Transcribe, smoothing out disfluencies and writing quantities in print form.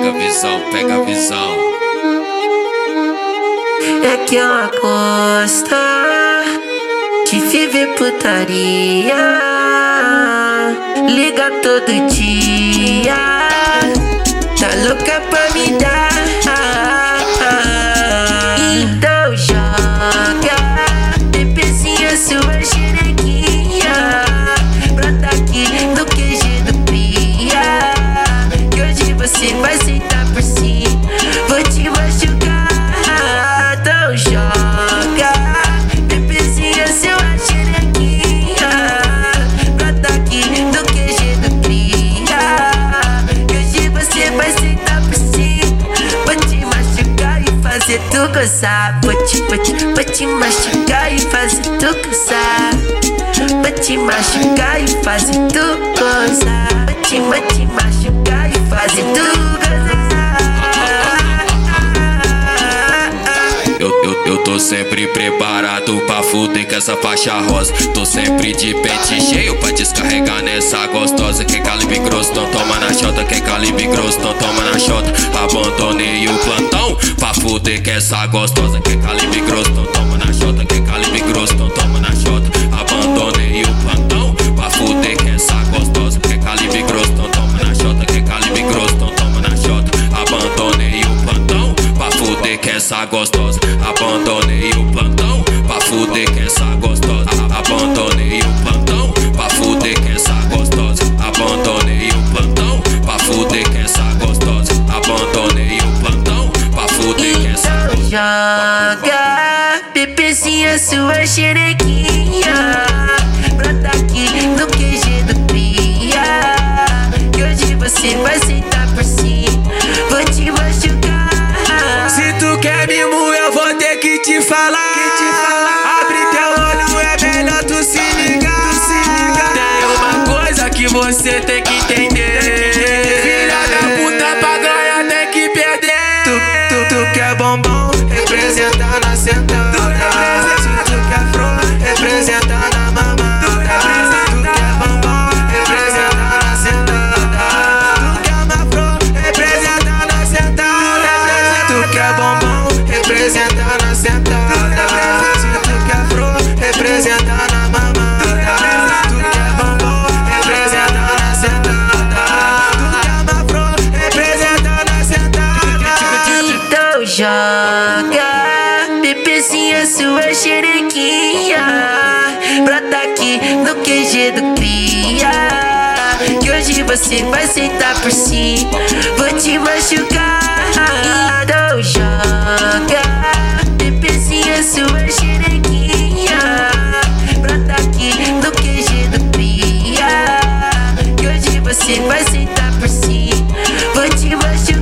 Pega a visão, pega a visão. É que ela gosta de viver putaria, liga todo dia, tá louca pra me dar. Então joga, bebezinha, sua xerequinha, brota aqui no QG do Pia, que hoje você vai sentar por cima, vou te machucar. Então joga, bebezinha, sua xerequinha, brota aqui no QG do Pia, que hoje você vai sentar por cima, vou te machucar e fazer tu gozar. Vou te machucar e fazer tu gozar. Vou te machucar e fazer tu gozar. Vou te machucar e fazer tu gozar. Eu tô sempre preparado pra fuder com essa faixa rosa. Tô sempre de pente cheio pra descarregar nessa gostosa. Que calibre grosso, não toma na chota. Que calibre grosso, não toma na chota. Abandonei o plantão pra fuder com essa gostosa. Que calibre grosso, não toma na chota. Que calibre grosso, não toma na chota. Abandonei o plantão pra fuder com essa gostosa. Que calibre grosso, não toma na chota. Que calibre grosso, não toma na chota. Abandonei o plantão pra fuder com essa gostosa. Abandonei o plantão pra fuder com essa gostosa. Abandonei o plantão pra fuder com essa gostosa. Abandonei o plantão pra fuder com essa gostosa. Abandonei o plantão pra fuder com essa gostosa. Joga, bebezinha, sua xerequinha, brota aqui no QG do Pia, que hoje você vai sentar por cima, vou te machucar. Se tu quer mimo, eu vou ter que te falar. Abre teu olho, é melhor tu se ligar. Tem uma coisa que você tem que entender: filha da puta, pra ganhar tem que perder. Tu quer bombom, representa na sentada. Se tu quer flor, representa na mamada. Tu quer bombom, representa na sentada. Tu quer uma flor, representa na sentada. Tu quer bombom, representa na sentada. Se tu quer flor, representa na mamada. Tu quer bombom, representa na sentada. Tu quer uma flor, representa na sentada. Então joga, bebezinha, sua xerequinha, brota aqui no QG do Pia, que hoje você vai sentar por cima, vou te machucar. Então joga, bebezinha, sua xerequinha, brota aqui no QG do Pia, que hoje você vai sentar por cima, vou te machucar.